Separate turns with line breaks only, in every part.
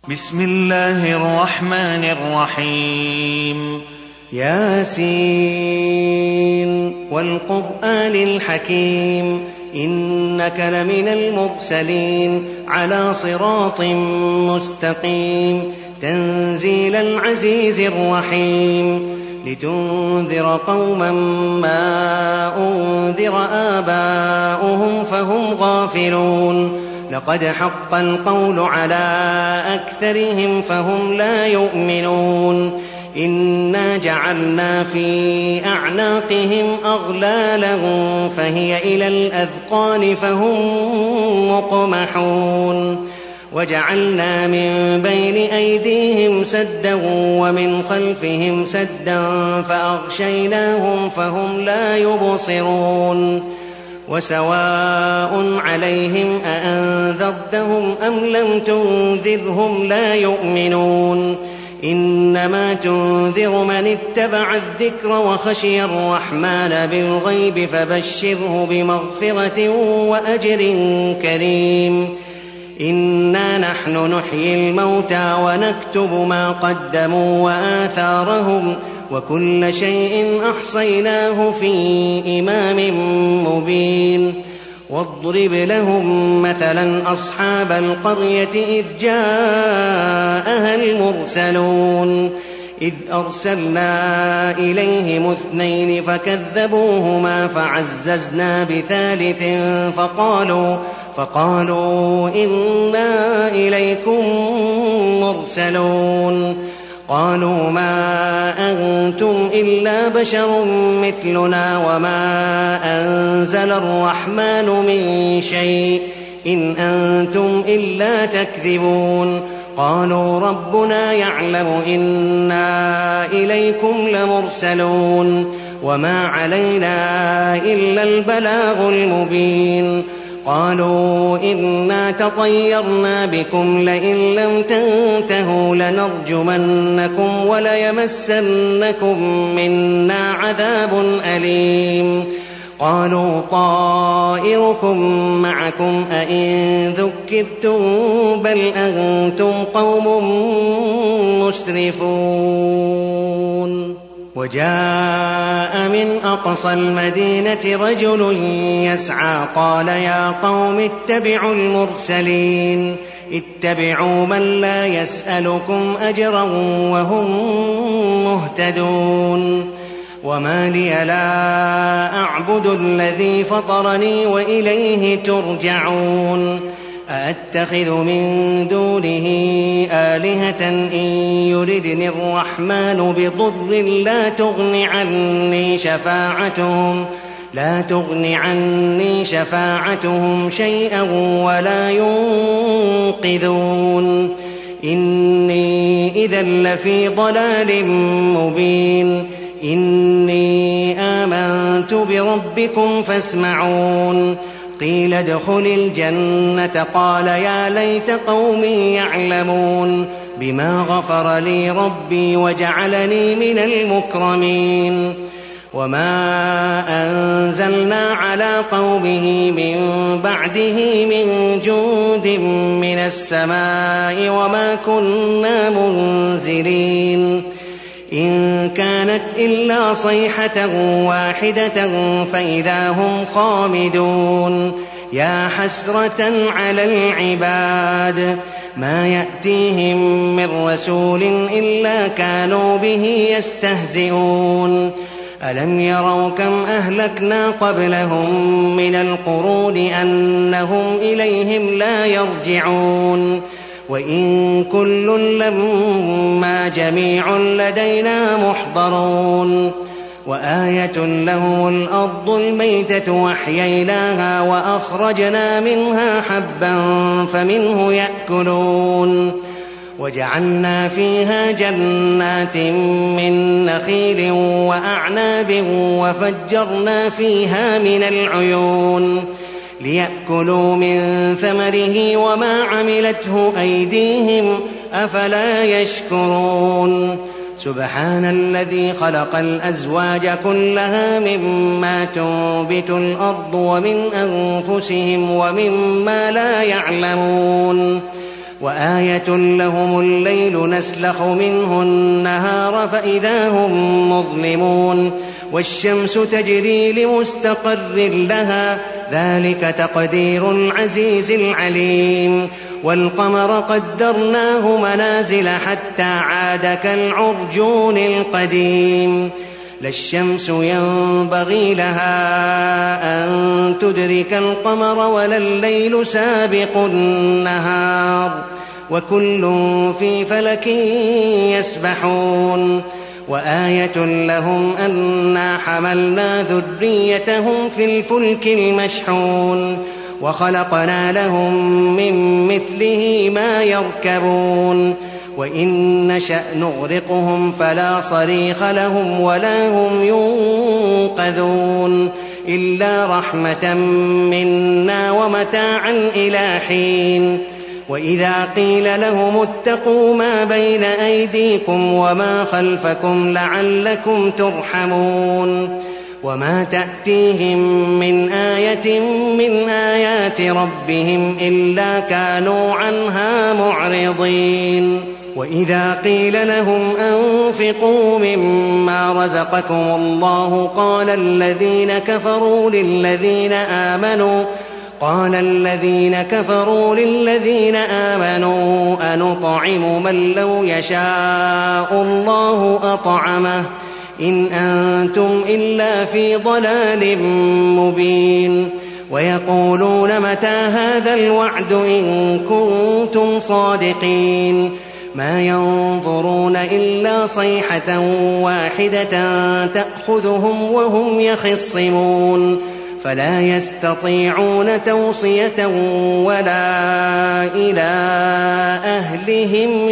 بسم الله الرحمن الرحيم.
ياسين والقرآن الحكيم إنك لمن المرسلين على صراط مستقيم تنزيل العزيز الرحيم لتنذر قوما ما أنذر آباؤهم فهم غافلون لقد حق القول على أكثرهم فهم لا يؤمنون إنا جعلنا في أعناقهم أغلالا فهي إلى الأذقان فهم مقمحون وجعلنا من بين أيديهم سدا ومن خلفهم سدا فأغشيناهم فهم لا يبصرون وسواء عليهم أأنذرتهم أم لم تنذرهم لا يؤمنون إنما تنذر من اتبع الذكر وخشي الرحمن بالغيب فبشره بمغفرة وأجر كريم إنا نحن نحيي الموتى ونكتب ما قدموا وآثارهم وكل شيء أحصيناه في إمام مبين واضرب لهم مثلا أصحاب القرية إذ جاءها المرسلون إذ أرسلنا إليهم 2 فكذبوهما فعززنا بثالث فقالوا إنا إليكم مرسلون قالوا ما أنتم إلا بشر مثلنا وما أنزل الرحمن من شيء إن أنتم إلا تكذبون قالوا ربنا يعلم إنا إليكم لمرسلون وما علينا إلا البلاغ المبين قالوا إنا تطيرنا بكم لئن لم تنتهوا لنرجمنكم وليمسنكم منا عذاب أليم قالوا طائركم معكم أئن ذكرتم بل أنتم قوم مسرفون وجاء من أقصى المدينة رجل يسعى قال يا قوم اتبعوا المرسلين اتبعوا من لا يسألكم أجرا وهم مهتدون وما لي لا أعبد الذي فطرني وإليه ترجعون أأتخذ من دونه آلهة إن يردني الرحمن بضر لا تغن عني شفاعتهم شيئا ولا ينقذون إني إذا لفي ضلال مبين إني آمنت بربكم فاسمعون قيل ادخل الجنة قال يا ليت قومي يعلمون بما غفر لي ربي وجعلني من المكرمين وما أنزلنا على قومه من بعده من جند من السماء وما كنا منزلين إن كانت إلا صيحة واحدة فإذا هم خامدون يا حسرة على العباد ما يأتيهم من رسول إلا كانوا به يستهزئون ألم يروا كم أهلكنا قبلهم من القرون أنهم إليهم لا يرجعون وإن كل لما جميع لدينا محضرون وآية لهم الأرض الميتة وأحييناها وأخرجنا منها حبا فمنه يأكلون وجعلنا فيها جنات من نخيل وأعناب وفجرنا فيها من العيون ليأكلوا من ثمره وما عملته أيديهم أفلا يشكرون سبحان الذي خلق الأزواج كلها مما تنبت الأرض ومن أنفسهم ومما لا يعلمون وآية لهم الليل نسلخ منه النهار فإذا هم مظلمون والشمس تجري لمستقر لها ذلك تقدير العزيز العليم والقمر قدرناه منازل حتى عاد كالعرجون القديم لا الشمس ينبغي لها أن تدرك القمر ولا الليل سابق النهار وكل في فلك يسبحون وآية لهم أنا حملنا ذريتهم في الفلك المشحون وخلقنا لهم من مثله ما يركبون وإن نشأ نغرقهم فلا صريخ لهم ولا هم ينقذون إلا رحمة منا ومتاعا إلى حين وإذا قيل لهم اتقوا ما بين أيديكم وما خلفكم لعلكم ترحمون وما تأتيهم من آية من آيات ربهم إلا كانوا عنها معرضين وإذا قيل لهم أنفقوا مما رزقكم الله قال الذين كفروا للذين آمنوا أنطعم من لو يشاء الله أطعمه إن أنتم إلا في ضلال مبين ويقولون متى هذا الوعد إن كنتم صادقين ما ينظرون إلا صيحة واحدة تأخذهم وهم يخصمون فلا يستطيعون توصية ولا إلى أهلهم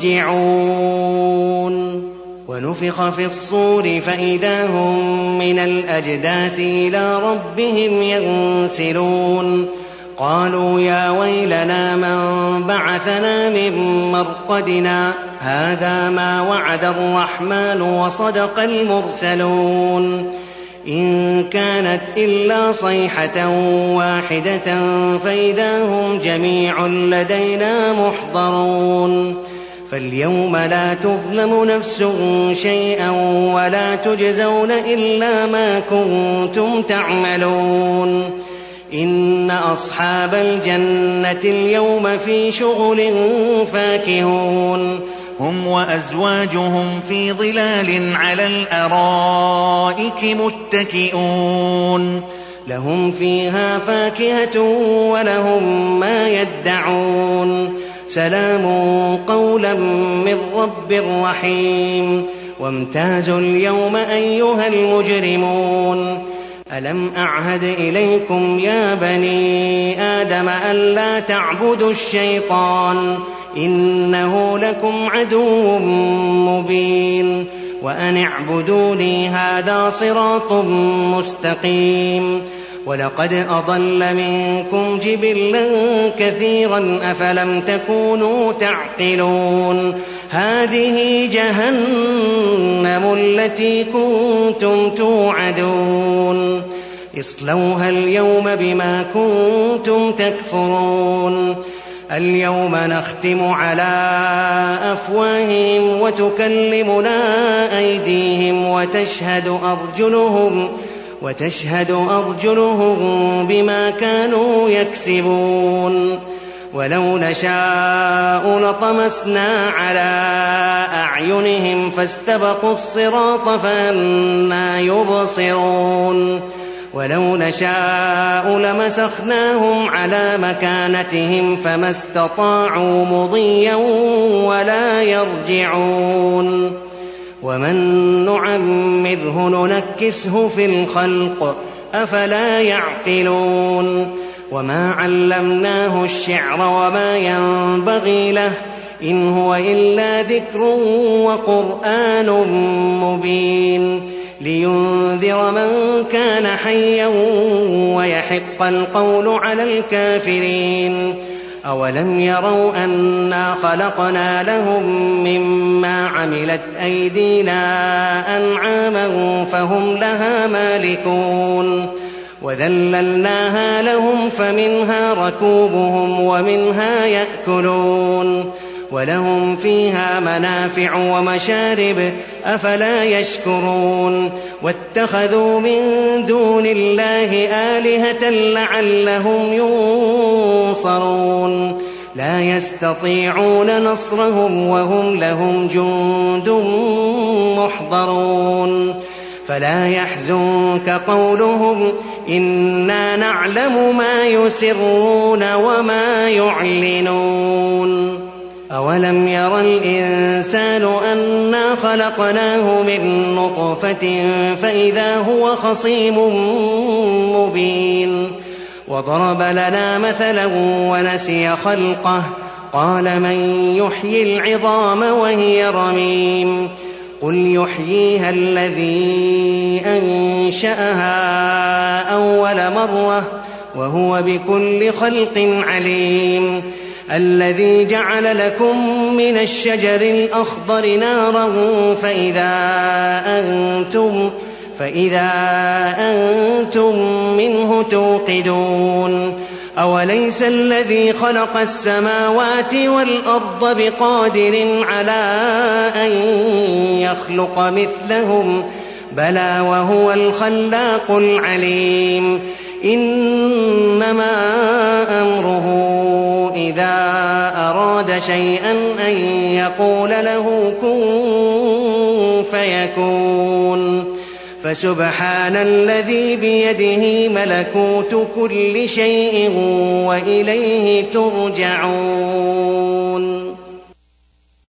يرجعون ونفخ في الصور فإذا هم من الأجداث إلى ربهم ينسلون قالوا يا ويلنا من بعثنا من مرقدنا هذا ما وعد الرحمن وصدق المرسلون إن كانت إلا صيحة واحدة فإذا هم جميع لدينا محضرون فاليوم لا تظلم نفس شيئا ولا تجزون إلا ما كنتم تعملون إن أصحاب الجنة اليوم في شغل فاكهون
هم وأزواجهم في ظلال على الأرائك متكئون
لهم فيها فاكهة ولهم ما يدعون سلام قولا من رب رحيم وامتازوا اليوم أيها المجرمون ألم أعهد إليكم يا بني آدم ألا تعبدوا الشيطان إنه لكم عدو مبين وأن اعبدوني هذا صراط مستقيم ولقد أضل منكم جبلا كثيرا أفلم تكونوا تعقلون هذه جهنم التي كنتم توعدون اصلوها اليوم بما كنتم تكفرون اليوم نختم على أفواههم وتكلمنا أيديهم وتشهد أرجلهم بما كانوا يكسبون ولو نشاء لطمسنا على أعينهم فاستبقوا الصراط فأنى يبصرون ولو نشاء لمسخناهم على مكانتهم فما استطاعوا مضيا ولا يرجعون ومن نعمره ننكسه في الخلق أفلا يعقلون وما علمناه الشعر وما ينبغي له إن هو إلا ذكر وقرآن مبين لينذر من كان حيا ويحق القول على الكافرين أولم يروا أنا خلقنا لهم مما عملت أيدينا أنعاما فهم لها مالكون وذللناها لهم فمنها ركوبهم ومنها يأكلون ولهم فيها منافع ومشارب أفلا يشكرون واتخذوا من دون الله آلهة لعلهم ينصرون لا يستطيعون نصرهم وهم لهم جند محضرون فلا يحزنك قولهم إنا نعلم ما يسرون وما يعلنون أولم ير الإنسان أنا خلقناه من نطفة فإذا هو خصيم مبين وضرب لنا مثلا ونسي خلقه قال من يحيي العظام وهي رميم قل يحييها الذي أنشأها أول مرة وهو بكل خلق عليم الذي جعل لكم من الشجر الأخضر نارا فإذا أنتم منه توقدون أوليس الذي خلق السماوات والأرض بقادر على أن يخلق مثلهم بلى وهو الخلاق العليم إنما أمره إذا أراد شيئا أن يقول له كن فيكون فسبحان الذي بيده ملكوت كل شيء وإليه ترجعون